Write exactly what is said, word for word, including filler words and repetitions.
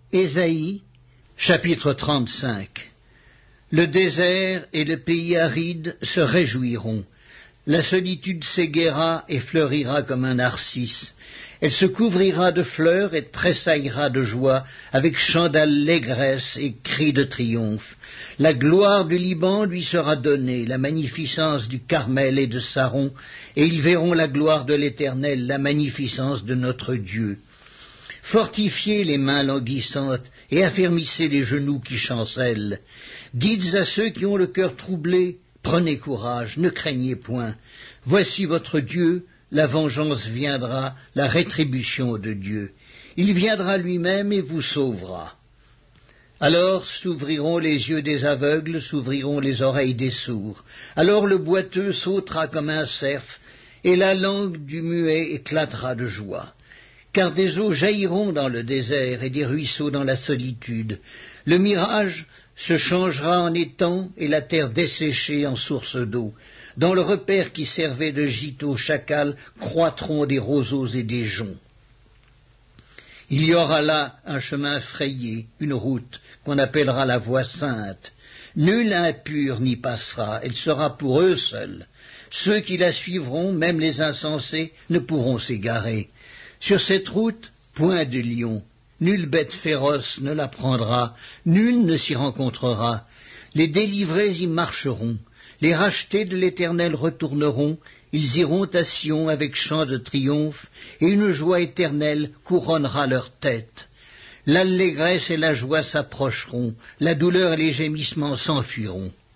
Ésaïe, chapitre trente-cinq. Le désert et le pays aride se réjouiront. La solitude s'égaiera et fleurira comme un narcisse. Elle se couvrira de fleurs et tressaillera de joie, avec chants d'allégresse et cris de triomphe. La gloire du Liban lui sera donnée, la magnificence du Carmel et de Saron, et ils verront la gloire de l'Éternel, la magnificence de notre Dieu. Fortifiez les mains languissantes et affermissez les genoux qui chancellent. Dites à ceux qui ont le cœur troublé, prenez courage, ne craignez point. Voici votre Dieu, la vengeance viendra, la rétribution de Dieu. Il viendra lui-même et vous sauvera. Alors s'ouvriront les yeux des aveugles, s'ouvriront les oreilles des sourds. Alors le boiteux sautera comme un cerf, et la langue du muet éclatera de joie. Car des eaux jailliront dans le désert et des ruisseaux dans la solitude. Le mirage se changera en étang et la terre desséchée en source d'eau. Dans le repaire qui servait de gîte aux chacals croîtront des roseaux et des joncs. Il y aura là un chemin frayé, une route qu'on appellera la voie sainte. Nul impur n'y passera, elle sera pour eux seuls. Ceux qui la suivront, même les insensés, ne pourront s'égarer. Sur cette route, point de lion, nulle bête féroce ne la prendra, nul ne s'y rencontrera. Les délivrés y marcheront, les rachetés de l'Éternel retourneront, ils iront à Sion avec chant de triomphe, et une joie éternelle couronnera leur tête. L'allégresse et la joie s'approcheront, la douleur et les gémissements s'enfuiront.